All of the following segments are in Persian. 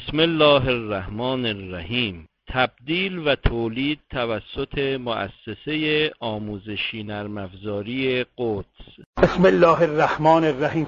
بسم الله الرحمن الرحیم. تبدیل و تولید توسط مؤسسه آموزشی نرم افزاری قدس. بسم الله الرحمن الرحیم.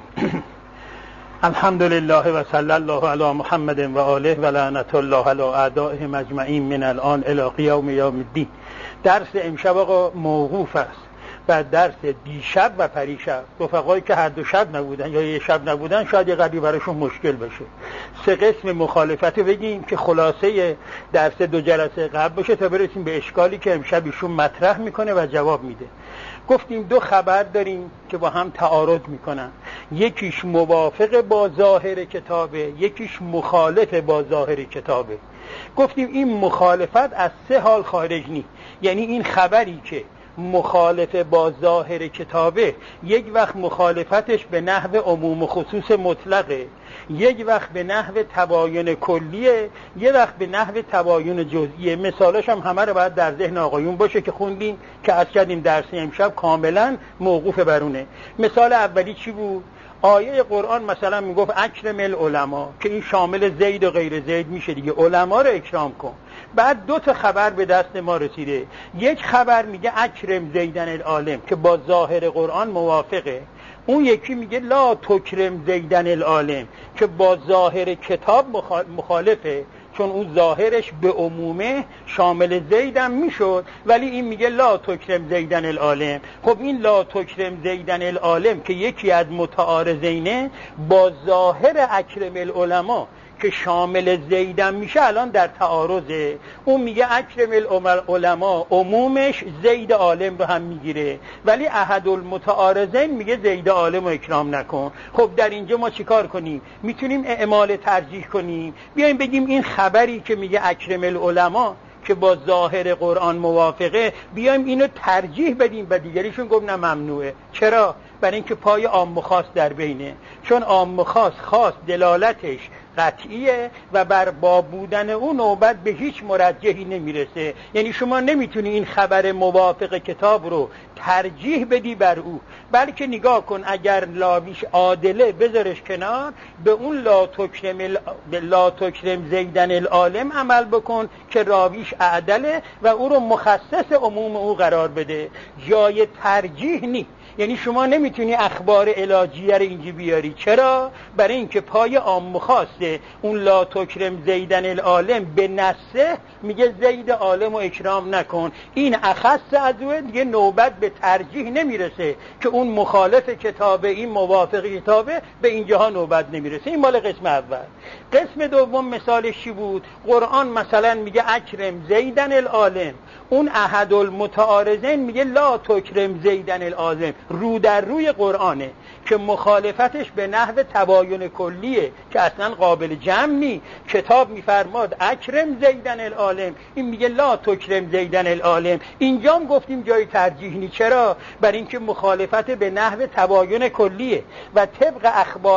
الحمد لله و صلی الله علی محمد و آله و لعنت الله علی اعدائهم اجمعین من الان الی قیام یوم الدین. درس امشب آقا موقوف است و درس دیشب و پریشب. رفقایی که هر دو شب نبودن یا یه شب نبودن شاید یه قدری براشون مشکل بشه. سه قسم مخالفت رو بگیم که خلاصه درس دو جلسه قبل باشه تا برسیم به اشکالی که امشب ایشون مطرح میکنه و جواب میده. گفتیم دو خبر داریم که با هم تعارض میکنن، یکیش موافق با ظاهر کتابه، یکیش مخالف با ظاهر کتابه. گفتیم این مخالفت از سه حال خارج نیست، یعنی این خبری که مخالف با ظاهر کتابه یک وقت مخالفتش به نحو عموم و خصوص مطلقه، یک وقت به نحو تباین کلیه، یک وقت به نحو تباین جزئیه. مثالش هم همه رو باید در ذهن آقایون باشه که خوندیم که عرض کردیم درس امشب کاملا موقوف برونه. مثال اولی چی بود؟ آیه قرآن مثلا میگفت اکرم العلماء، که این شامل زید و غیر زید میشه دیگه، علما رو اکرام کن. بعد دو تا خبر به دست ما رسیده، یک خبر میگه اکرم زیدن العالم که با ظاهر قرآن موافقه، اون یکی میگه لا تکرم زیدن العالم که با ظاهر کتاب مخالفه، چون اون ظاهرش به عمومه شامل زیدن میشد، ولی این میگه لا تکرم زیدن العالم. خب این لا تکرم زیدن العالم که یکی از متعارضینه با ظاهر اکرم العلماء که شامل زیدن میشه الان در تعارضه. اون میگه اکرم العلماء عمومش زید عالم رو هم میگیره، ولی احد المتعارضین میگه زید عالم رو اکرام نکن. خب در اینجا ما چیکار کنیم؟ میتونیم اعمال ترجیح کنیم، بیایم بگیم این خبری که میگه اکرم العلماء که با ظاهر قرآن موافقه، بیایم اینو ترجیح بدیم و دیگریشون گفت نه ممنوعه. چرا؟ برای اینکه پای عام و خاص در بینه، چون عام و خاص دلالتش قطعیه و بر با بودن اون نوبت به هیچ مرجحی نمیرسه. یعنی شما نمیتونی این خبر موافق کتاب رو ترجیح بدی بر او، بلکه نگاه کن اگر لاویش عادله بذارش کنار، به اون لا تکرم زیدن العالم عمل بکن که راویش عدله و او رو مخصص عموم او قرار بده. جای ترجیح نیست. یعنی شما نمیتونی اخبار علاجیه رو اینجا بیاری. چرا؟ برای اینکه پای عام و خاصه. اون لا تکرم زیدن العالم به نصه میگه زید عالم و اکرام نکن، این اخص از اون دیگه نوبت به ترجیح نمیرسه که اون مخالف کتابه این موافق کتابه، به اینجاها نوبت نمیرسه. این مال قسم اول. قسم دوم مثالش چی بود؟ قرآن مثلا میگه اکرم زیدن العالم، اون احد المتعارضین میگه لا تکرم زیدن العالم، رو در روی قرآنه که مخالفتش به نحو تباین کلیه که اصلا قابل جمع نی. کتاب میفرماد اکرم زیدن العالم، این میگه لا تکرم زیدن العالم. اینجا هم گفتیم جای ترجیح نی. چرا؟ برای اینکه مخالفت به نحو تباین کلیه و طبق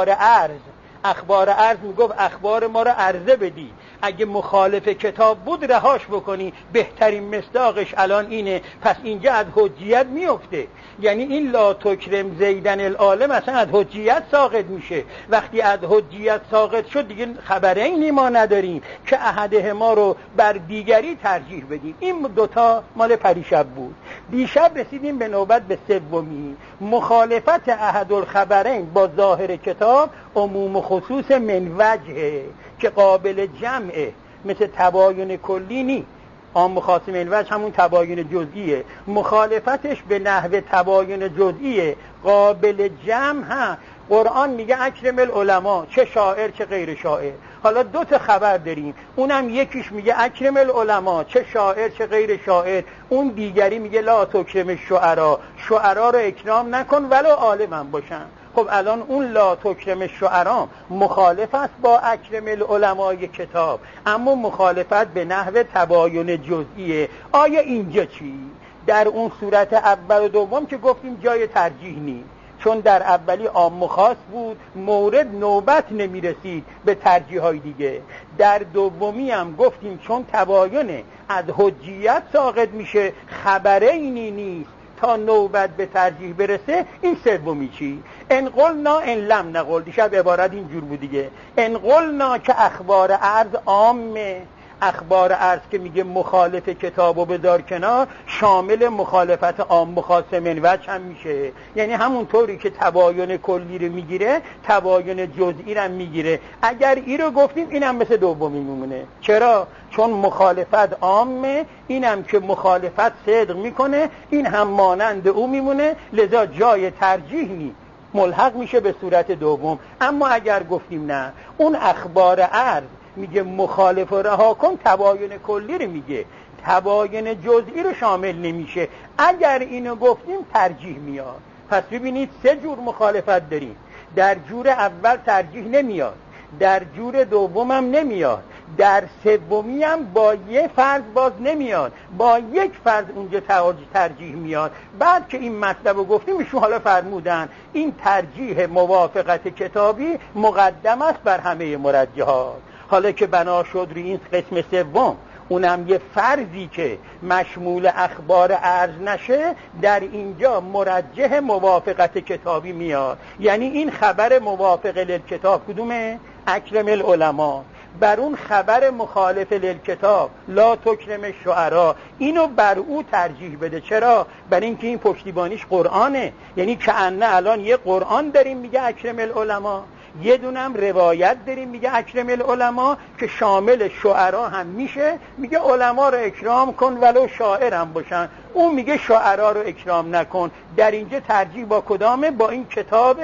اخبار عرض میگفت اخبار ما رو عرضه بدی، اگه مخالف کتاب بود رهاش بکنی. بهترین مصداقش الان اینه. پس اینجا از حجیت میفته، یعنی این لا تکرم زیدن العالم اصلا از حجیت ساقط میشه. وقتی از حجیت ساقط شد دیگه خبرینی ما نداریم که احدهما رو بر دیگری ترجیح بدیم. این دوتا مال پریشب بود. دیشب رسیدیم به نوبت به سومی، مخالفت احد الخبرین با ظاهر کتاب عموم و خصوص من وجهه که قابل جمعه، مثل تباین کلی نی. عام خاص من وجه همون تباین جزئیه، مخالفتش به نحو تباین جزئیه قابل جمع. ها قرآن میگه اکرم العلماء، چه شاعر چه غیر شاعر. حالا دو تا خبر داریم، اونم یکیش میگه اکرم العلماء چه شاعر چه غیر شاعر، اون دیگری میگه لا تکرم الشعراء، شعرا رو اکرام نکن ولو عالم هم باشن. خب الان اون لا تکرم الشعراء مخالف است با اکرم العلماء کتاب، اما مخالفت به نحو تباین جزئیه. آیا اینجا چی؟ در اون صورت اول و دوم که گفتیم جای ترجیح نیست، چون در اولی عام و خاص بود، مورد نوبت نمیرسید به ترجیح های دیگه. در دومی هم گفتیم چون تباین از حجیت ساقط میشه، خبرینی نیست تا نوبت به ترجیح برسه این سومی چی؟ ان قلنا ان لم نقل. دیشب عبارت اینجور بود دیگه. ان قلنا که اخبار عرض عامه، اخبار عرض که میگه مخالف کتابو بذار کنار، شامل مخالفت عام مخاصم وجه هم میشه. یعنی همونطوری که تباین کلی رو میگیره تباین جزئی رو میگیره. اگر این رو گفتیم اینم مثل دومی میمونه. چرا؟ چون مخالفت عامه، اینم که مخالفت صدق میکنه این هم مانند او میمونه، لذا جای ترجیح نیست، ملحق میشه به صورت دوم. اما اگر گفتیم نه، اون اخبار عرض میگه مخالف رو رها کن، تباین کلی رو میگه، تباین جزئی رو شامل نمیشه. اگر اینو گفتیم ترجیح میاد. پس ببینید سه جور مخالفت داریم. در جور اول ترجیح نمیاد، در جور دوم هم نمیاد، در سومی هم با یه فرض باز نمیاد، با یک فرض اونجا ترجیح میاد. بعد که این مطلب رو گفتیم ایشون حالا فرمودن این ترجیح موافقت کتابی مقدم است بر همه مرجحات. حالا که بنا شد روی این قسم سوم، اونم یه فرضی که مشمول اخبار عرض نشه، در اینجا مرجح موافقت کتابی میاد. یعنی این خبر موافق للکتاب کدومه؟ اکرم العلماء. بر اون خبر مخالف للکتاب لا تکرم الشعراء، اینو بر او ترجیح بده. چرا؟ برای اینکه این پشتیبانیش قرآنه. یعنی کأنه الان یه قرآن داریم میگه اکرم العلماء، یه دونم روایت داریم میگه اکرم العلماء که شامل شعرا هم میشه، میگه علما رو اکرام کن ولو شاعر هم باشن، اون میگه شعرا رو اکرام نکن. در اینجا ترجیح با کدامه؟ با این کتاب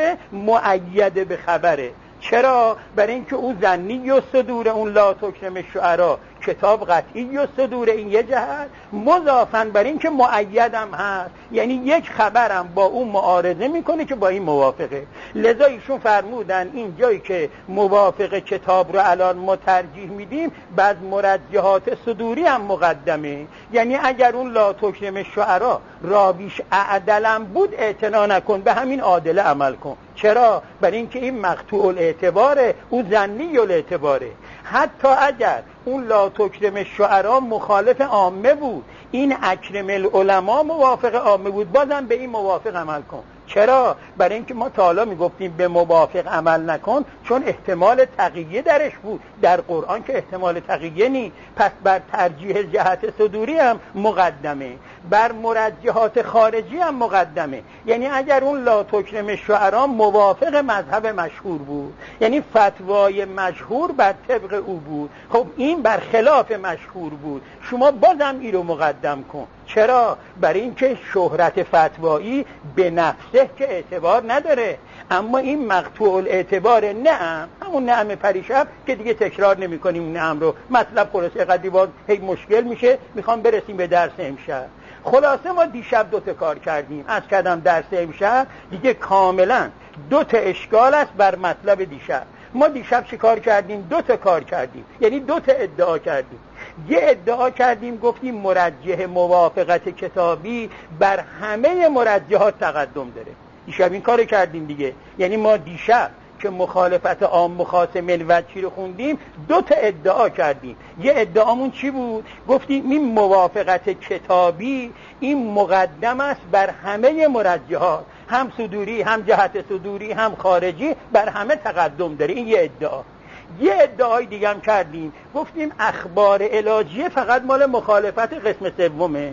مؤید به خبره. چرا؟ برای اینکه اون ظنی و صدور اون لا تکرم الشعراء کتاب قطعی و صدور این یه جهت، مضافاً بر اینکه مؤید هم هست، یعنی یک خبرم با اون معارضه میکنه که با این موافقه. لذا ایشون فرمودن این جایی که موافق کتاب رو الان ما ترجیح میدیم، بعد مرجحات صدوری هم مقدمه. یعنی اگر اون لا تکرم الشعراء راویش اعدلم بود اعتنا نکن، به همین عادله عمل کن. چرا؟ برای اینکه این مقطوع الاعتباره، اون ظنی الاعتباره. حتی اگر اون لا تکرم الشعراء مخالف عامه بود، این اکرم العلماء موافق عامه بود، بازم به این موافق عمل کن. چرا؟ برای اینکه ما تا حالا میگفتیم به موافق عمل نکن، چون احتمال تقیه درش بود. در قرآن که احتمال تقیه نی، پس بر ترجیح جهت صدوری هم مقدمه، بر مرجحات خارجی هم مقدمه. یعنی اگر اون لا تکرم الشعراء موافق مذهب مشهور بود، یعنی فتوای مشهور بر طبق او بود، خب این بر خلاف مشهور بود، شما بازم این رو مقدم کن. چرا؟ برای اینکه شهرت فتوایی به نفسه که اعتبار نداره، اما این مقطوع الاعتبار نعم، همون نعم پریشب که دیگه تکرار نمی کنیم اون نعم رو. مطلب خلاصه قدری باز هی مشکل میشه، میخوام برسیم به درس امشب. خلاصه ما دیشب 2 تا کار کردیم. از کردم درس امشب دیگه کاملا 2 تا اشکال است بر مطلب دیشب. ما دیشب چه کار کردیم؟ 2 تا کار کردیم، یعنی 2 تا ادعا کردیم. یه ادعا کردیم گفتیم مرجح موافقت کتابی بر همه مرجحات تقدم داره. دیشب این کار کردیم دیگه. یعنی ما دیشب که مخالفت عام مخاصم الوجهی رو خوندیم 2 تا ادعا کردیم. یه ادعامون چی بود؟ گفتیم این موافقت کتابی این مقدم است بر همه مرجحات، هم صدوری، هم جهت صدوری، هم خارجی، بر همه تقدم داره. این یه ادعا. یه ادعای دیگه هم کردیم، گفتیم اخبار علاجیه فقط مال مخالفت قسم سومه.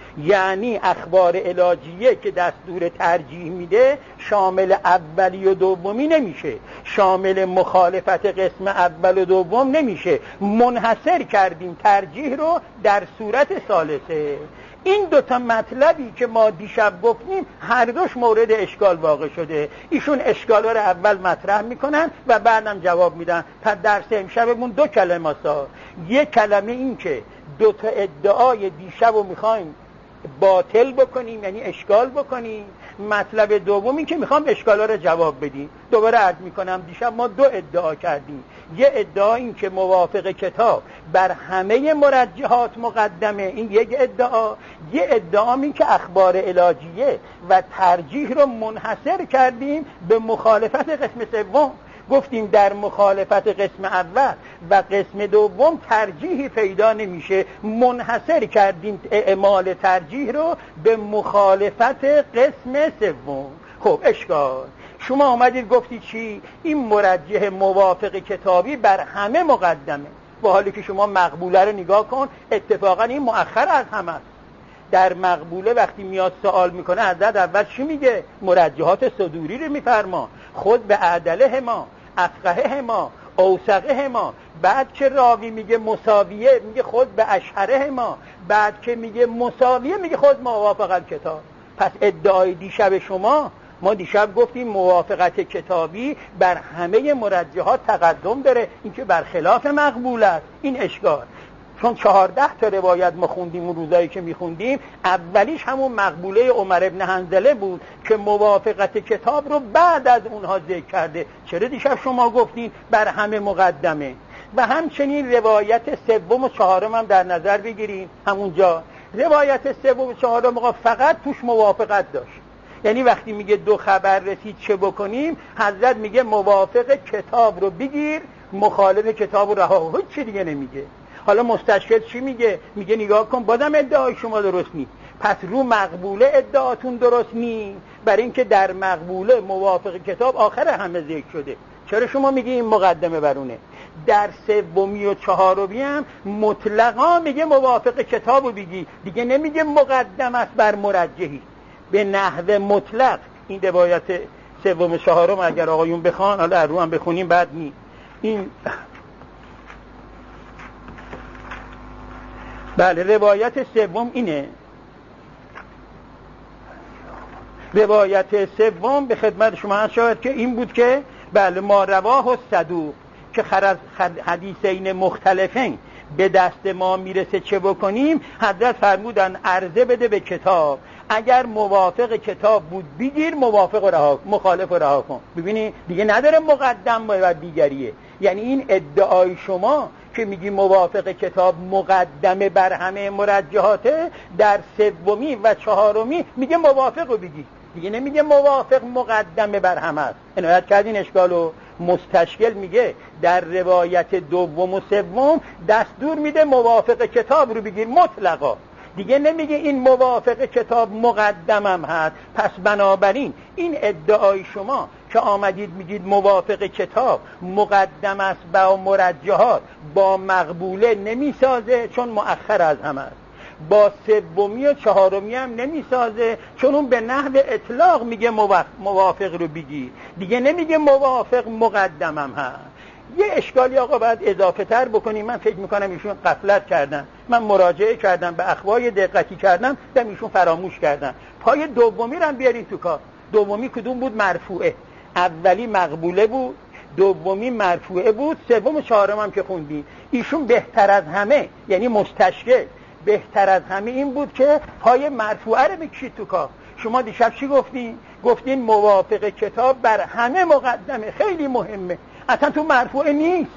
یعنی اخبار علاجیه که دستور ترجیح میده شامل اولی و دومی نمیشه، شامل مخالفت قسم اول و دوم نمیشه. منحصر کردیم ترجیح رو در صورت ثالثه. این 2 تا مطلبی که ما دیشب گفتیم هر دوش مورد اشکال واقع شده. ایشون اشکالا رو اول مطرح میکنن و بعدم جواب میدن. پس درس امشبمون 2 کلمه است. یک کلمه این که 2 تا ادعای دیشب رو میخوایم باطل بکنیم، یعنی اشکال بکنیم. مطلب دومی که میخوام اشکالا رو جواب بدیم. دوباره عرض میکنم دیشب ما 2 ادعا کردیم. یه ادعا این که موافق کتاب بر همه مرجحات مقدمه، این یک ادعا. یه ادعا این که اخبار علاجیه و ترجیح رو منحصر کردیم به مخالفت قسم سوم. گفتیم در مخالفت قسم اول و قسم دوم ترجیحی پیدا نمیشه، منحصر کردیم اعمال ترجیح رو به مخالفت قسم سوم. خب اشکال شما آمدید گفتید چی؟ این مرجح موافق کتابی بر همه مقدمه، با حالی که شما مقبوله رو نگاه کن، اتفاقا این مؤخر از همه است. در مقبوله وقتی میاد سوال میکنه حضرت اول چی میگه؟ مرجحات صدوری رو میفرما، خود به اعدله ما، افقهه ما، اوثقه ما. بعد که راوی میگه مساویه میگه خود به اشهره ما، بعد که میگه مساویه میگه خود موافق الکتاب. پس ادعای دیشب شما، ما دیشب گفتیم موافقت کتابی بر همه مرجحات تقدم داره، این که برخلاف مقبول است. این اشکال، چون 14 تا روایت ما خوندیم اون روزایی که میخوندیم، اولیش همون مقبوله عمر ابن حنظله بود که موافقت کتاب رو بعد از اونها ذکر کرده. چرا دیشب شما گفتین بر همه مقدمه؟ و همچنین روایت سوم و چهارم هم در نظر بگیریم. همونجا روایت سوم و چهارم فقط توش موافقت داشت، یعنی وقتی میگه دو خبر رسید چه بکنیم، حضرت میگه موافق کتاب رو بگیر، مخالف کتاب رو رها، هیچ چی دیگه نمیگه. حالا مستشکل چی میگه؟ میگه نگاه کن بازم ادعای شما درست نیست، پس رو مقبوله ادعاتون درست نیست، برای اینکه در مقبوله موافق کتاب آخر همه ذکر شده. چرا شما میگی این مقدمه برونه؟ در سومی و چهارمی هم مطلقا میگه موافق کتاب رو بگی، دیگه نمیگه مقدم است بر مرجحی به نحو مطلق. این روایت سوم و چهارم اگر آقایون بخوان، حالا رو هم بخونیم بعد نی این بله روایت سوم اینه. روایت سوم به خدمت شما هست شاید که این بود که بله ما رواه و صدوق که حدیثین مختلفین به دست ما میرسه چه بکنیم؟ حضرت فرمودن عرضه بده به کتاب، اگر موافق کتاب بود بگیر، موافق و رها، مخالف و رها کن. ببینی دیگه نداره مقدم و دیگریه. یعنی این ادعای شما که میگی موافق کتاب مقدمه بر همه مرجحاته، در سومی و چهارمی میگه موافق رو بگی، دیگه نمیگه موافق مقدمه بر همه است. عنایت کردین اشکالو؟ مستشکل میگه در روایت دوم و سوم دستور میده موافق کتاب رو بگیر مطلقا، دیگه نمیگه این موافق کتاب مقدمم هست. پس بنابراین این ادعای شما که آمدید میگید موافق کتاب مقدم است با مرجحات، با مقبوله نمیسازه چون مؤخر از همه است، با سومی و چهارمی هم نمیسازه چون اون به نحو اطلاق میگه موافق رو بگی، دیگه نمیگه موافق مقدمم هست. یه اشکالی آقا باید اضافه تر بکنیم. من فکر میکنم ایشون غفلت کردن، من مراجعه کردم به اخبار دقتی کردم دم ایشون فراموش کردن. پای دومی رو هم بیارین تو کار. دومی کدوم بود؟ مرفوعه. اولی مقبوله بود، دومی مرفوعه بود، سوم و چهارم هم که خوندیم. ایشون بهتر از همه، یعنی مستشکل بهتر از همه این بود که پای مرفوعه رو بکشید تو کار. شما دیشب چی گفتین؟ گفتین موافق کتاب بر همه مقدمه، خیلی مهمه، اصلا تو مرفوعه نیست.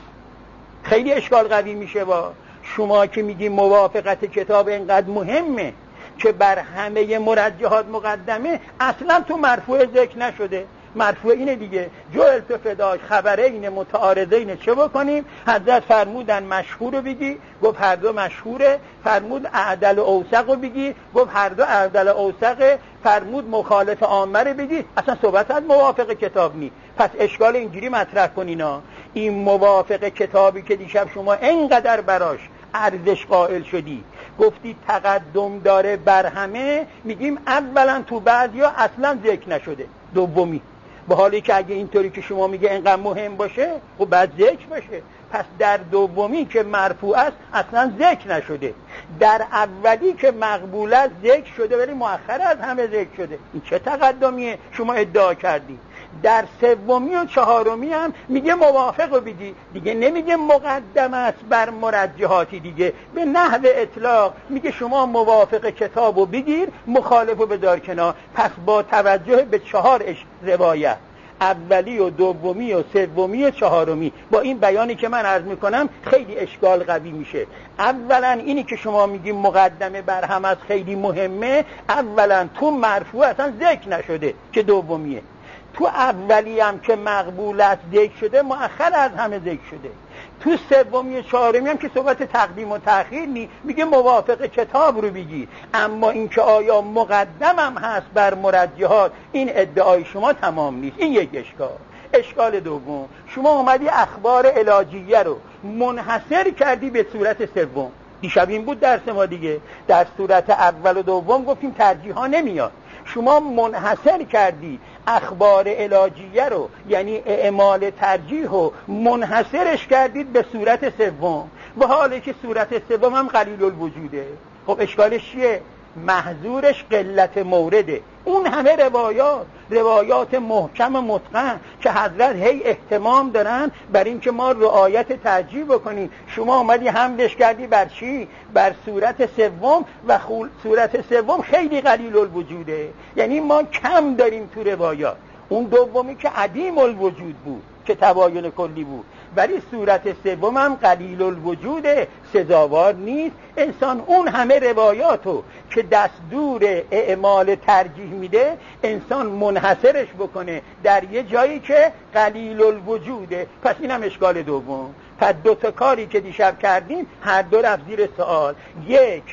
خیلی اشکال قوی میشه با شما که میگی موافقت کتاب اینقدر مهمه که بر همه مرجحات مقدمه، اصلا تو مرفوعه ذکر نشده. مرفوع اینه دیگه، جعلت فداک خبرین متعارضین چه بکنیم؟ حضرت فرمودن مشهور رو بگی، گفت هر دو مشهوره. فرمود اعدل و اوثق رو بگی، گفت هر دو اعدل و اوثقه. فرمود مخالف عامه رو بگی، اصلا صحبت از موافق کتاب نی. پس اشکال اینجوری مطرح کنینا، این موافق کتابی که دیشب شما اینقدر براش ارزش قائل شدی، گفتی تقدم داره بر همه، میگیم اولا تو بعضیا اصلا ذکر نشده، دومی به حالی که اگه اینطوری که شما میگه اینقدر مهم باشه خب بعد ذکر باشه. پس در دومی که مرفوع است اصلا ذکر نشده، در اولی که مقبول است ذکر شده ولی مؤخر از همه ذکر شده. این چه تقدمیه شما ادعا کردی؟ در سومی و چهارمی هم میگه موافق رو بگی، دیگه نمیگه مقدم است بر مرجحاتی، دیگه به نحو اطلاق میگه شما موافق کتاب رو بگیر، مخالف رو بدار کنار. پس با توجه به 4 روایت، اولی و دومی و سومی و چهارمی، با این بیانی که من عرض میکنم خیلی اشکال قوی میشه. اولا اینی که شما میگیم مقدمه بر هم از خیلی مهمه، اولا تو مرفوع اصلا ذکر نشده که دومیه. تو اولی هم که مقبولت ذکر شده مؤخر از همه ذکر شده. تو سومی چهارمی هم که صحبت تقدیم و تأخیر نی، میگه موافق کتاب رو بگیر. اما اینکه آیا مقدم هم هست بر مرجحات، این ادعای شما تمام نیست. این یک اشکال. اشکال دوم، شما اومدی اخبار علاجیه رو منحصر کردی به صورت سوم. دیشب این بود درس ما دیگه، در صورت اول و دوم گفتیم ترجیح ها نمیاد. شما منحصر کردی اخبار علاجیه رو، یعنی اعمال ترجیح رو منحصرش کردید به صورت سوم، به حالی که صورت سوم هم قلیل الوجوده. خب اشکالش چیه؟ محظورش قلت مورده. اون همه روایات محکم و متقن که حضرت هی اهتمام دارن بر این که ما رعایت ترجیح بکنیم، شما اومدی حملش کردی بر چی؟ بر صورت سوم، و صورت سوم خیلی قلیل الوجوده، یعنی ما کم داریم تو روایات. اون دومی که عدیم الوجود بود که تباین کلی بود، ولی صورت سوم هم قلیل الوجود، سزاوار نیست انسان اون همه روایاتو که دستور اعمال ترجیح میده انسان منحصرش بکنه در یه جایی که قلیل الوجوده. پس این هم اشکال دوم. پس دو تا کاری که دیشب کردیم هر دو رفت زیر سوال. یک،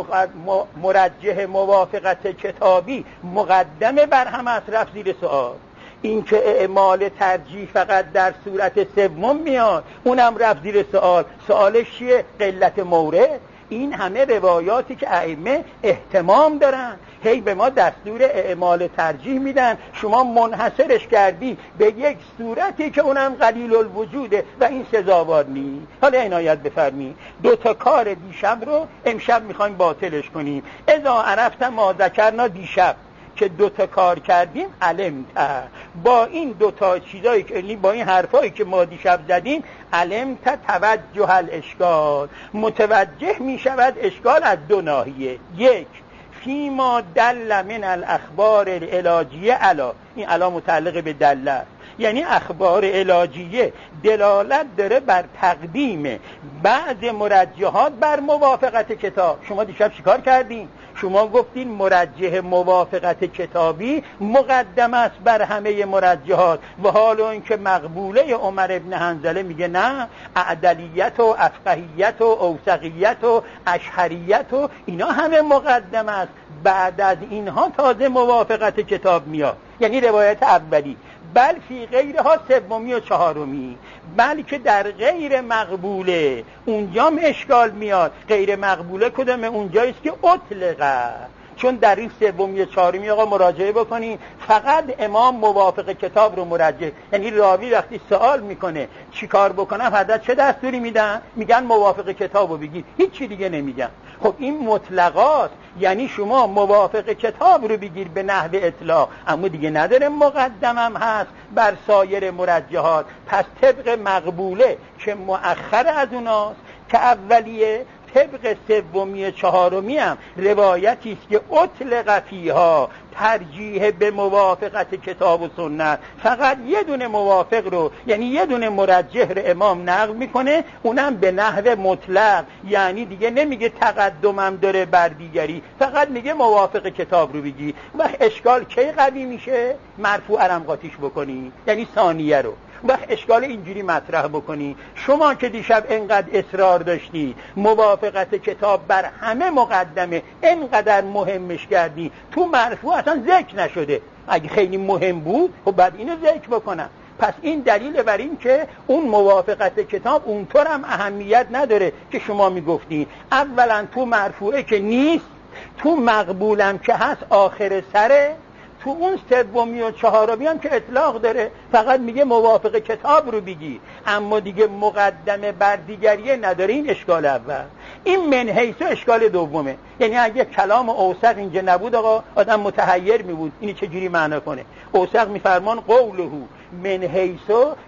مرجح موافقت کتابی مقدمه بر هم از رفت زیر سوال. این که اعمال ترجیح فقط در صورت سوم میاد، اونم رفت زیر سوال. سوالش چیه؟ قلت مورد. این همه روایاتی که ائمه اهتمام دارن هی به ما دستور اعمال ترجیح میدن، شما منحصرش کردی به یک صورتی که اونم قلیل الوجوده و این سزاوار نیست. حالا عنایت بفرمی، دو تا کار دیشب رو امشب میخوایم باطلش کنیم. اذا عرفتم ما ذکرنا دیشب که دو تا کار کردیم علمت، با این دو تا چیزایی که با این حرفایی که ما دیشب زدیم علمت توجه الاشکال، متوجه می شود اشکال از دو ناحیه. یک، فیما دل من الاخبار العلاجیه علا، این علا متعلق به دل است، یعنی اخبار علاجیه دلالت داره بر تقدیم بعض مرجحات بر موافقت کتاب. شما دیشب چیکار کردین؟ شما گفتین مرجح موافقت کتابی مقدم است بر همه مرجحات، و حال اینکه مقبوله عمر ابن حنظله میگه نه، اعدلیت و افقهیت و اوثقیت و اشهریت و اینا همه مقدم است، بعد از اینها تازه موافقت کتاب میاد. یعنی روایت اولی. بل فی غیرها سومی و چهارمی، بلکه در غیر مقبوله اونجا اشکال میاد. غیر مقبوله کدومه؟ اونجاییست که اطلقه. چون در این سومی و چهارمی آقا مراجعه بکنین فقط امام موافق کتاب رو مرجح، یعنی راوی وقتی سوال میکنه چی کار بکنم حضرت چه دستوری میدن؟ میگن موافق کتاب رو بگیر، هیچ چی دیگه نمیگن. خب این مطلقات، یعنی شما موافق کتاب رو بگیر به نحو اطلاق، اما دیگه نداره مقدمم هست بر سایر مرجحات. پس طبق مقبوله که مؤخر از اوناست که اولیه، طبق سومی چهارمی هم روایتی است که اطلق فیها ترجیح به موافقت کتاب و سنت، فقط یه دونه موافق رو، یعنی یه دونه مرجح رو امام نقل میکنه، اونم به نحو مطلق، یعنی دیگه نمیگه تقدمم داره بر دیگری، فقط میگه موافق کتاب رو بگی. و اشکال کی قوی میشه؟ مرفوع علم قاطیش بکنی، یعنی ثانیه رو. وقت اشکال اینجوری مطرح بکنی، شما که دیشب انقدر اصرار داشتی موافقت کتاب بر همه مقدمه، انقدر مهمش کردی، تو مرفوع اصلا ذکر نشده. اگه خیلی مهم بود خب بعد اینو ذکر بکنم. پس این دلیل بر این که اون موافقت کتاب اونطور هم اهمیت نداره که شما میگفتی. اولا تو مرفوعه که نیست، تو مقبولم که هست آخر سره، تو اون سومی و چهارمی هم که اطلاق داره فقط میگه موافق کتاب رو بگی، اما دیگه مقدمه بر دیگریه نداره. این اشکال اول. این من حیث اشکال دومه. یعنی اگه کلام اوثق اینجا نبود آقا آدم متحیر میبود اینی چجوری معنا کنه. اوثق میفرمان قوله من حیث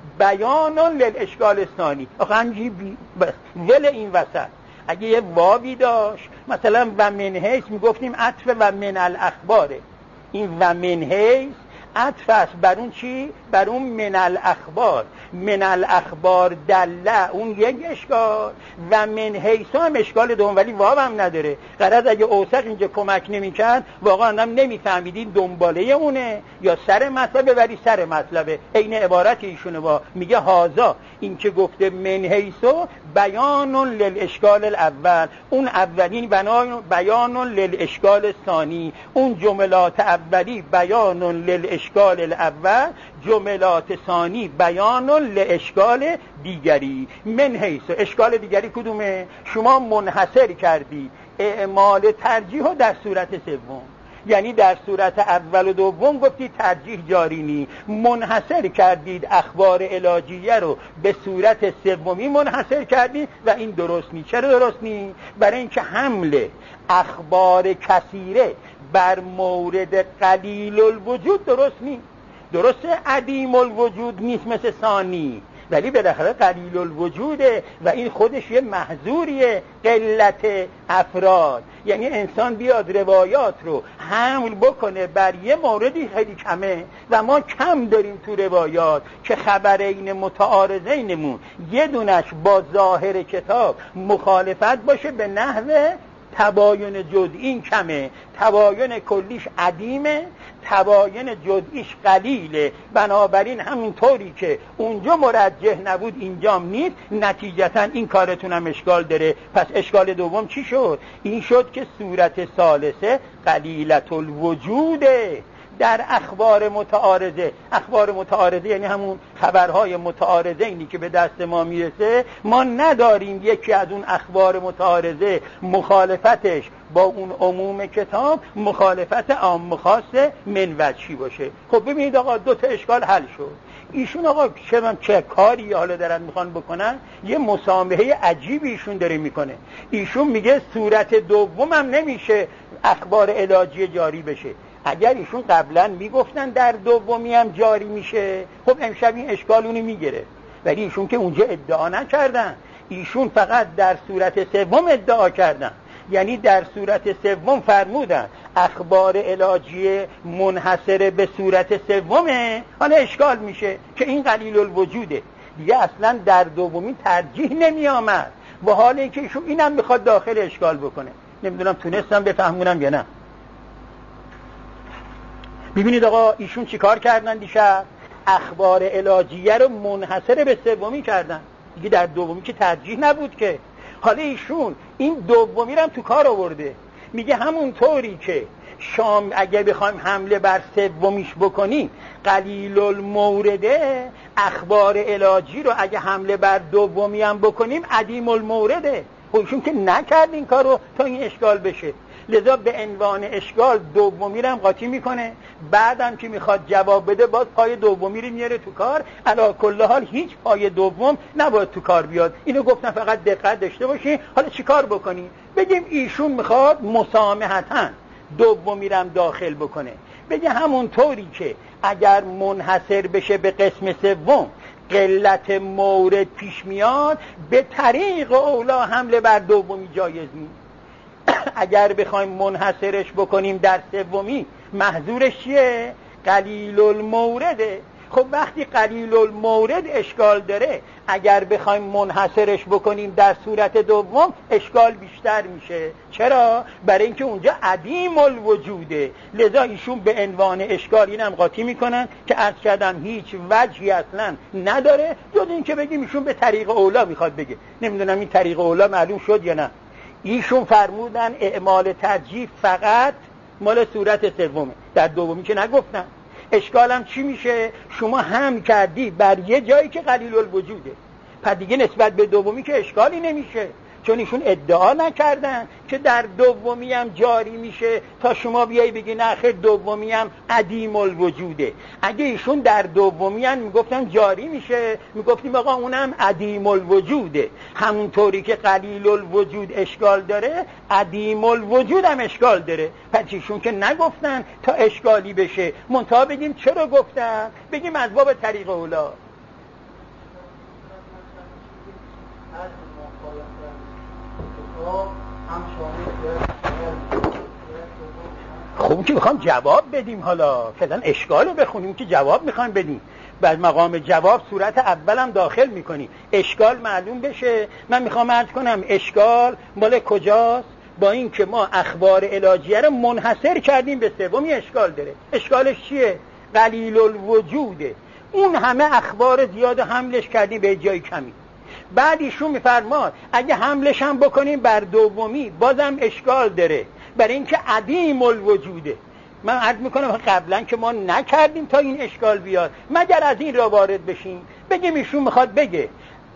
بیان للاشکال الثانی. آقا همجی بس ول این وسط اگه یه واوی داشت مثلا و من حیث میگفتیم عطف و من الاخباره، این و من حیث عطف است بر اون چی؟ بر اون من الاخبار. من الاخبار دله، اون یک اشکال، و من حیث هم اشکال دوم، ولی واو هم نداره. غرض اگه اوثق اینجا کمک نمی‌کرد واقعا هم نمی‌فهمیدین دنباله اونه یا سر مطلبه، ولی سر مطلبه. عین عبارت ایشونه با میگه هازا، این که گفته من حیثو بیان للاشکال الاول، اون اولین بیان للاشکال ثانی، اون جملات اولی بیان للاشکال الاول، جملات ثانی بیان لاشکال دیگری. من حیث اشکال دیگری کدومه؟ شما منحصر کردی اعمال ترجیح رو در صورت سوم، یعنی در صورت اول و دوم گفتی ترجیح جاری نی، منحصر کردید اخبار علاجیه رو به صورت سومی منحصر کردید و این درست نی. چرا درست نی؟ برای اینکه حمل اخبار کثیره بر مورد قلیل الوجود درست نی. درسته عدیم الوجود نیست مثل ثانی، ولی بالاخره قلیل الوجوده و این خودش یه محظوریه، قلت افراد. یعنی انسان بیاد روایات رو حمل بکنه بر یه موردی خیلی کمه و ما کم داریم تو روایات که خبرین متعارضینمون یه دونش با ظاهر کتاب مخالفت باشه به نحو تباین جزئی، این کمه، تباین کلیش عدیمه، تباین جزئیش قلیله. بنابراین همونطوری که اونجا مرجح نبود اینجام نیست، نتیجتا این کارتون هم اشکال داره. پس اشکال دوم چی شد؟ این شد که صورت ثالثه قلیلت الوجوده در اخبار متعارضه. اخبار متعارضه یعنی همون خبرهای متعارضه اینی که به دست ما میرسه، ما نداریم یکی از اون اخبار متعارضه مخالفتش با اون عموم کتاب مخالفت عام خاص من وجهی باشه. خب ببینید آقا دو تا اشکال حل شد. ایشون آقا چه کاری حالا دارن میخوان بکنن؟ یه مسامحه عجیبی ایشون داره میکنه. ایشون میگه صورت دوم هم نمیشه اخبار علاجی جاری بشه. اگر ایشون قبلا میگفتن در دومی هم جاری میشه، خب امشب این اشکال اونو میگیره، ولی ایشون که اونجا ادعا نکردن، ایشون فقط در صورت سوم ادعا کردن. یعنی در صورت سوم فرمودن اخبار علاجی منحصر به صورت سومه، حالا اشکال میشه که این قلیل الوجوده دیگه، اصلا در دومی ترجیح نمی آمد، و حال اینکه ایشون اینم میخواد داخل اشکال بکنه. نمیدونم تونستم بفهمونم یا نه. ببینید آقا ایشون چیکار کردن دیشب؟ اخبار علاجیه رو منحصر به سومی کردن دیگه، در دومی که ترجیح نبود که. حالا ایشون این دومی رو هم تو کار آورده، میگه همون طوری که شام اگه بخوایم حمله بر سومیش بکنیم قلیل المورده، اخبار علاجی رو اگه حمله بر دومی هم بکنیم عدیم المورده. خودشون که نکرد این کار رو تا این اشکال بشه، لذا به عنوان اشکال دومی رو هم قاطی میکنه. بعدم که میخواد جواب بده باز پای دومی رو میاره تو کار. علی کل حال هیچ پای دوم نباید تو کار بیاد. اینو گفتم فقط دقت داشته باشین. حالا چیکار بکنیم؟ بگیم ایشون میخواد مسامحتاً دومی رو هم داخل بکنه، بگه همون طوری که اگر منحصر بشه به قسم سوم قلت مورد پیش میاد، به طریق اولا حمله بر دومی جایز نیست. اگر بخوایم منحصرش بکنیم در سومی محظورش چیه؟ قلیل المورده. خب وقتی قلیل المورد اشکال داره، اگر بخوایم منحصرش بکنیم در صورت دوم اشکال بیشتر میشه. چرا؟ برای اینکه اونجا عدیم الوجوده. لذا ایشون به عنوان اشکال اینم قاطی میکنن که عرض کردم هیچ وجهی اصلا نداره جز این که بگیم ایشون به طریق اولا میخواد بگه. نمیدونم این طریق اولا معلوم شد یا نه. ایشون فرمودن اعمال ترجیح فقط مال صورت سومه، در دومی که نگفتن. اشکالم چی میشه؟ شما هم کردی بر یه جایی که قلیل الوجوده، پس دیگه نسبت به دومی که اشکالی نمیشه، چون ایشون ادعا نکردن که در دومی هم جاری میشه تا شما بیایی بگی نه خیر دومی هم عدیم الوجوده. اگه ایشون در دومی هم میگفتن جاری میشه، میگفتیم آقا اونم عدیم الوجوده. همونطوری که قلیل الوجود اشکال داره، عدیم الوجود هم اشکال داره. پس ایشون که نگفتن تا اشکالی بشه، منتها بگیم چرا گفتن؟ بگیم از باب طریق اولا. اون که میخوام جواب بدیم، حالا فعلا اشکال رو بخونیم که جواب میخوایم بدیم. بعد مقام جواب صورت اولم داخل میکنی اشکال معلوم بشه. من میخوام عرض کنم اشکال مال کجاست؟ با این که ما اخبار الهیه رو منحصر کردیم به سومی اشکال داره. اشکالش چیه؟ قلیل الوجوده. اون همه اخبار زیاد حملش کردیم به جای کمی. بعد ایشون میفرماد اگه حملش هم بکنیم بر دومی بازم اشکال داره، برای اینکه عدیم الوجوده. من عرض میکنم قبلا که ما نکردیم تا این اشکال بیاد، مگر از این را وارد بشیم بگیم ایشون میخواد بگه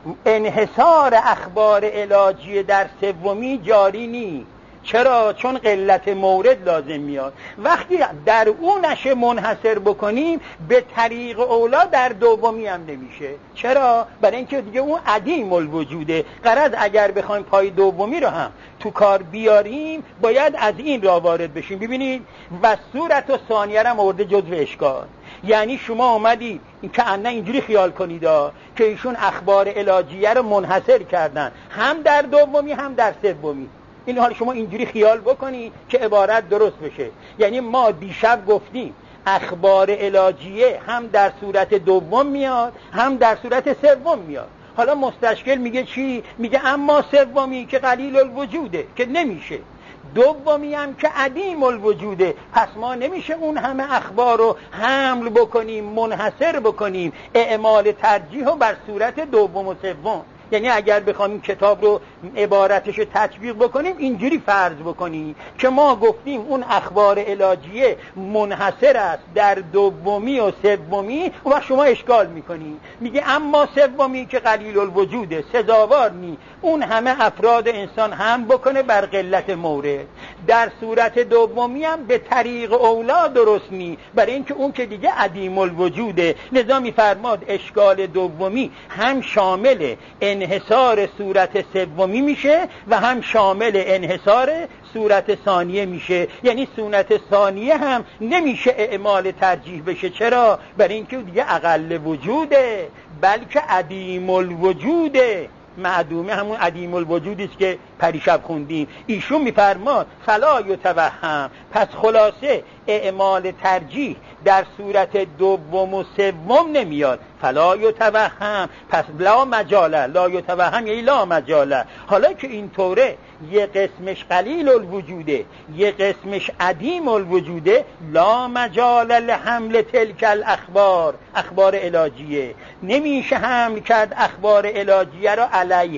انحصار اخبار الهیه در سومی جاری نی. چرا؟ چون قلت مورد لازم میاد. وقتی در اونش منحصر بکنیم به طریق اولا در دومی هم نمیشه. چرا؟ برای اینکه دیگه اون عدیم الوجوده. غرض اگر بخوایم پای دومی رو هم تو کار بیاریم باید از این را وارد بشیم. ببینید و صورت و ثانیه را مورد جزو اشکال. یعنی شما اومدید که انا اینجوری خیال کنید که ایشون اخبار الهیه رو منحصر کردن هم در دومی هم در سومی. این حال شما اینجوری خیال بکنی که عبارت درست بشه. یعنی ما دیشب گفتیم اخبار الهیه هم در صورت دوم میاد هم در صورت سوم میاد. حالا مستشکل میگه چی؟ میگه اما سومی که قلیل الوجوده که نمیشه، دومی هم که عدیم الوجوده، پس ما نمیشه اون همه اخبار رو حمل بکنیم منحصر بکنیم اعمال ترجیح رو بر صورت دوم و سوم. یعنی اگر بخوام این کتاب رو عبارتش رو تطبیق بکنیم اینجوری فرض بکنیم که ما گفتیم اون اخبار الهیه منحصر است در دومی و سومی، و شما اشکال میکنی میگه اما سومی که قلیل الوجوده سزاوار نی اون همه افراد انسان هم بکنه بر قلت مورد. در صورت دومی هم به طریق اولا درست نی، برای اینکه اون که دیگه عدیم الوجوده. لذا میفرماد اشکال دومی هم شامل انحصار صورت سومی میشه و هم شامل انحصار صورت ثانیه میشه. یعنی صورت ثانیه هم نمیشه اعمال ترجیح بشه. چرا؟ برای اینکه دیگه اقل وجوده بلکه عدیم الوجوده. معدومه همون عدیم الوجودی است که پریشب خوندیم. ایشون میفرماد فلا یتوهم، پس خلاصه اعمال ترجیح در صورت دوم و سوم نمیاد. فلا یتوهم، پس لا مجاله. لا یتوهم یعنی لا مجاله. حالا که اینطوره یه قسمش قلیل الوجوده یه قسمش عدیم الوجوده، لا مجال لحمل تلک الاخبار، اخبار الهیه نمیشه حمل کرد اخبار الهیه را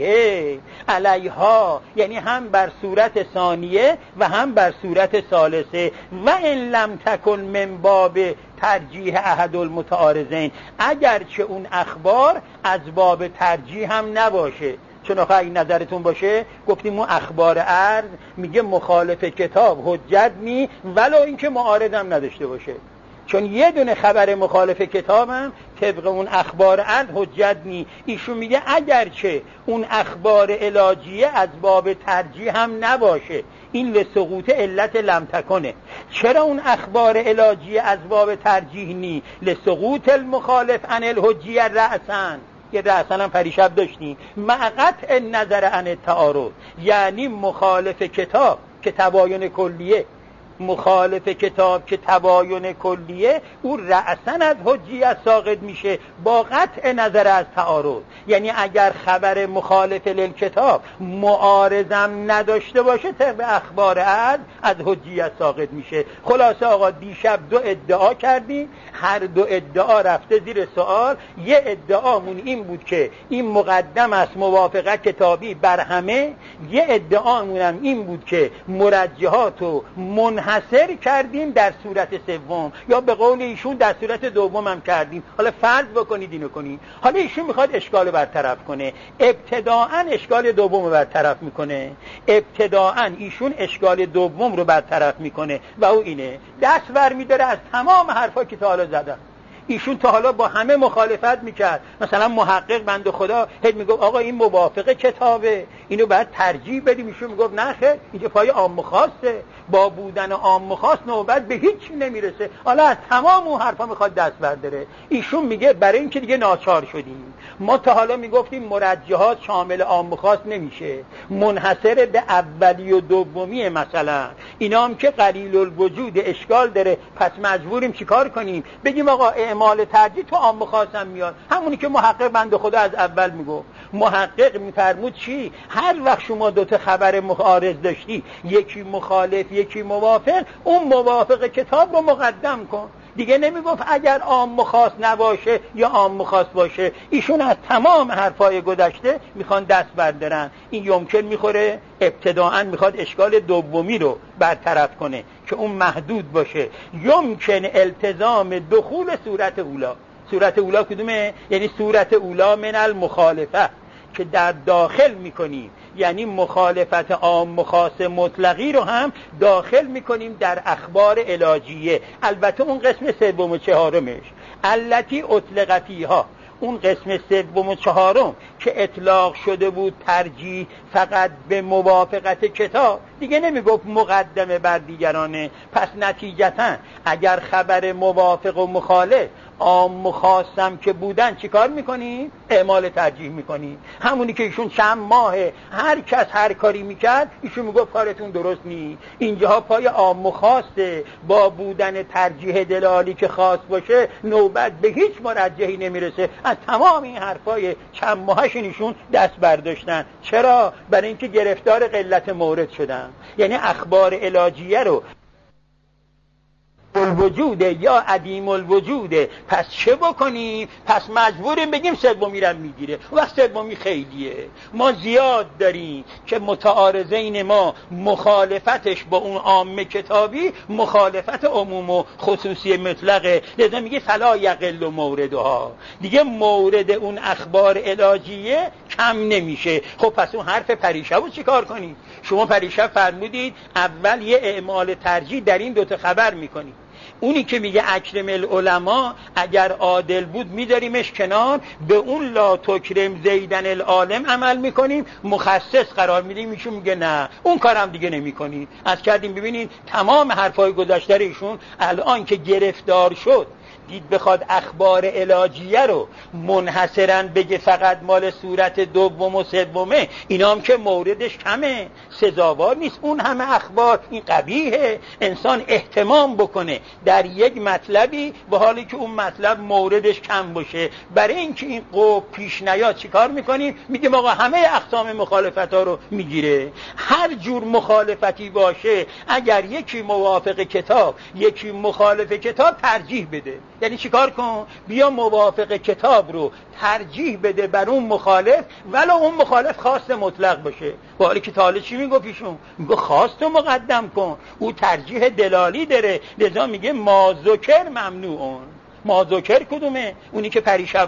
علیها، یعنی هم بر صورت ثانیه و هم بر صورت ثالثه. و ان لم تکن من باب ترجیح احد المتعارضین، اگرچه اون اخبار از باب ترجیح هم نباشه. چون آخه این نظرتون باشه گفتیم اون اخبار عرض میگه مخالف کتاب حجت نی ولو اینکه معارض هم نداشته باشه، چون یه دونه خبر مخالف کتاب هم طبق اون اخبار عرض حجت نی. ایشون میگه اگرچه اون اخبار الهیه از باب ترجیح هم نباشه، این لسقوط علت لم تکنه. چرا اون اخبار الهیه از باب ترجیح نی؟ لسقوط المخالف عن الحجیه رأسن، یه رأسن هم پریشب داشتیم، مع قطع نظر عن التعارض. یعنی مخالف کتاب که تباین کلیه، مخالف کتاب که تباین کلیه، او رأسن از حجیت ساقط میشه با قطع نظر از تعارض. یعنی اگر خبر مخالف للکتاب معارضم نداشته باشه طبق اخبار از حجیت ساقط میشه. خلاصه آقا دیشب دو ادعا کردیم، هر دو ادعا رفته زیر سوال. یه ادعامون این بود که این مقدم است موافقه کتابی بر همه، یه ادعامون هم این بود که مرجحاتو منحصر کردیم در صورت سوم، یا به قول ایشون در صورت دوم هم کردیم. حالا فرض بکنید اینو کنید. حالا ایشون میخواد اشکال برطرف کنه. ابتداءً اشکال دوم رو برطرف میکنه. ابتداءً ایشون اشکال دوم رو برطرف میکنه و او اینه دست ور میداره از تمام حرفا که تا حالا زدم. ایشون تا حالا با همه مخالفت میکرد. مثلا محقق بنده خدا هی میگفت آقا این موافق کتابه، اینو باید ترجیح بدیم. ایشون میگفت نه خیر، اینجا پای عام و خاصه، با بودن عام و خاص نوبت به هیچ نمیرسه. حالا از تمام اون حرفا میخواد دست برداره. ایشون میگه برای اینکه دیگه ناچار شدیم. ما تا حالا میگفتیم مرجحات شامل عام و خاص نمیشه، منحصر به اولی و دومی. مثلا اینا هم که قلیل الوجود اشکال داره، پس مجبوریم چیکار کنیم؟ بگیم آقا اعمال ترجیح تو عام و خاص هم میاد. همونی که محقق بنده خدا از اول میگفت. محقق میفرمود چی؟ هر وقت شما دوتا خبر معارض داشتی، یکی مخالف یکی موافق، اون موافق کتاب رو مقدم کن. دیگه نمیگفت اگر عام و خاص نباشه یا عام و خاص باشه. ایشون از تمام حرفای گذشته میخوان دست بردارن. این یمکن میخوره ابتداعا میخواد اشکال دومی رو برطرف کنه که اون محدود باشه. یمکن التزام دخول صورت اولا. صورت اولا کدومه؟ یعنی صورت اولا من المخالفه که در داخل میکنیم، یعنی مخالفت عام و خاص مطلقی رو هم داخل میکنیم در اخبار علاجیه. البته اون قسم سوم و چهارمش التی اطلق فیها، اون قسم سوم و چهارم که اطلاق شده بود ترجیح فقط به موافقت کتاب، دیگه نمیگفت مقدمه بر دیگرانه. پس نتیجتا اگر خبر موافق و مخالف عام و خاصم که بودن چیکار میکنیم؟ اعمال ترجیح میکنیم. همونی که ایشون چند ماه هر کس هر کاری میکرد، ایشون میگفت کارتون درست نیست. اینجاها پای عام و خاصه، با بودن ترجیح دلالی که خاص باشه نوبت به هیچ مرجحی نمیرسه. از تمام این حرفای چند ماهش ایشون دست برداشتن. چرا؟ برای اینکه گرفتار قلت مورد شدن. یعنی اخبار علاجیه رو الوجوده یا عدیم الوجوده، پس چه بکنیم؟ پس مجبوریم بگیم سومی رو میگیره. وقت سومی خیلیه، ما زیاد داریم که متعارضین ما مخالفتش با اون عام کتابی مخالفت عموم و خصوصی مطلقه. لذا میگه فلا یقل موردها، دیگه مورد اون اخبار علاجیه کم نمیشه. خب پس اون حرف پریشب رو چیکار کنیم؟ شما پریشب فرمودید اول یه اعمال ترجیح در این دوتا خبر میکنید. اونی که میگه اکرم العلماء اگر عادل بود میذاریمش کنار، به اون لا تکرم زیدن العالم عمل میکنیم، مخصص قرار میدیم. ایشون میگه نه، اون کارم دیگه نمیکنیم. از کردیم ببینید تمام حرفای گذشته ایشون الان که گرفتار شد، دید بخواد اخبار علاجیه رو منحصرا بگه فقط مال صورت دوم و سومه، اینا هم که موردش کمه، سزاوار نیست اون همه اخبار. این قبیحه انسان اهتمام بکنه در یک مطلبی به حالی که اون مطلب موردش کم باشه. برای اینکه این قوب پیش نیاد چیکار میکنیم؟ میگیم آقا همه اقسام مخالفت ها رو میگیره. هر جور مخالفتی باشه اگر یکی موافق کتاب یکی مخالف کتاب ترجیح بده. یعنی چیکار کن؟ بیا موافق کتاب رو ترجیح بده بر اون مخالف، ولو اون مخالف خاص مطلق باشه. با حالی که تا چی میگه پیشون؟ میگه خاص رو مقدم کن، او ترجیح دلالی داره. لذا میگه ما ذکر ممنوعون. ما ذکر کدومه؟ اونی که پریشب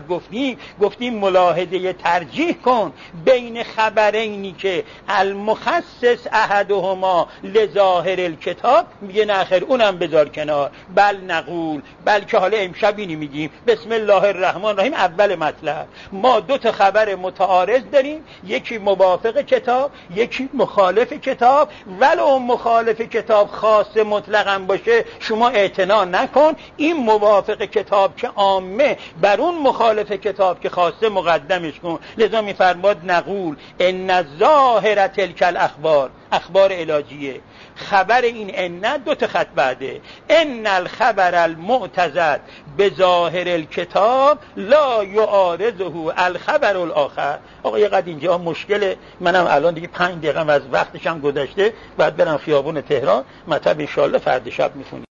گفتیم ملاحظه ترجیح کن بین خبرینی که المخصص احدهما لظاهر الکتاب، میگه نه خیر اونم بذار کنار. بل نقول، بلکه حالا امشب اینی میگیم بسم الله الرحمن الرحیم. اول مطلب ما دو تا خبر متعارض داریم، یکی موافق کتاب یکی مخالف کتاب، ولو مخالف کتاب خاص مطلقاً باشه شما اعتنا نکن، این موافق کتاب که عامه بر اون مخالف کتاب که خاصه مقدمش کن. لذا میفرماد نقول ان الظاهر تلک الاخبار، اخبار علاجیه. خبر این ان دو تا خط بعده، ان الخبر المعتزد بظاهر الکتاب لا یعارضه الخبر الاخر. آقا یه قد اینجا مشکله، منم الان دیگه 5 دقیقه از وقتشم گذشته، بعد برم خیابون تهران. مطلب ان شاء الله فردا شب میخونیم.